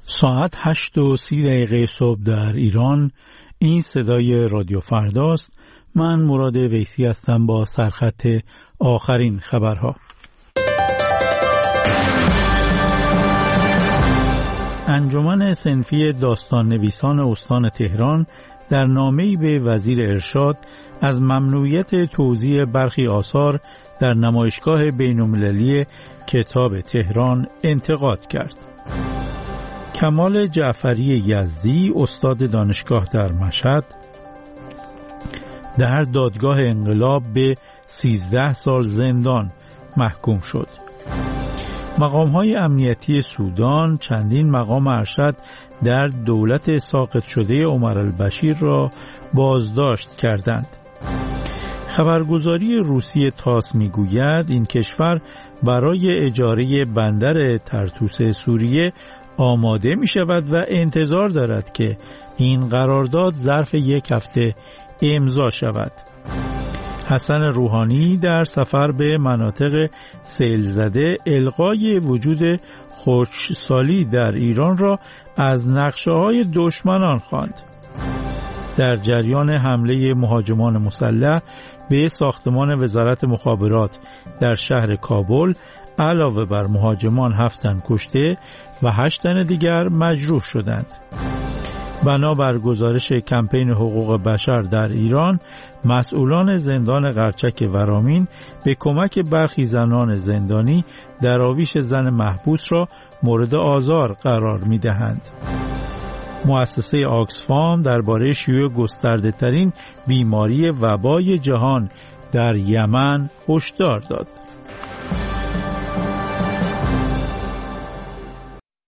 ساعت 8:30 صبح در ایران. این صدای رادیو فرداست. من مراد ویسی هستم با سرخط آخرین خبرها. انجمن صنفی داستان نویسان استان تهران در نامه‌ای به وزیر ارشاد از ممنوعیت توزیع برخی آثار در نمایشگاه بین‌المللی کتاب تهران انتقاد کرد. کمال جعفری یزدی استاد دانشگاه در مشهد در دادگاه انقلاب به 13 سال زندان محکوم شد. مقام‌های امنیتی سودان چندین مقام ارشد در دولت ساقط شده عمر البشیر را بازداشت کردند. خبرگزاری روسی تاس میگوید این کشور برای اجاره بندر طرطوس سوریه آماده می شود و انتظار دارد که این قرارداد ظرف یک هفته امضا شود. حسن روحانی در سفر به مناطق سیل زده الغای وجود خشکسالی در ایران را از نقشه‌های دشمنان خواند. در جریان حمله مهاجمان مسلح به ساختمان وزارت مخابرات در شهر کابل علاوه بر مهاجمان 7 تن کشته و 8 تن دیگر مجروح شدند. بنابر گزارش کمپین حقوق بشر در ایران، مسئولان زندان قرچک ورامین به کمک برخی زنان زندانی دراویش زن محبوس را مورد آزار قرار می‌دهند. مؤسسه آکسفام درباره شیوع گسترده ترین بیماری وبای جهان در یمن هشدار داد.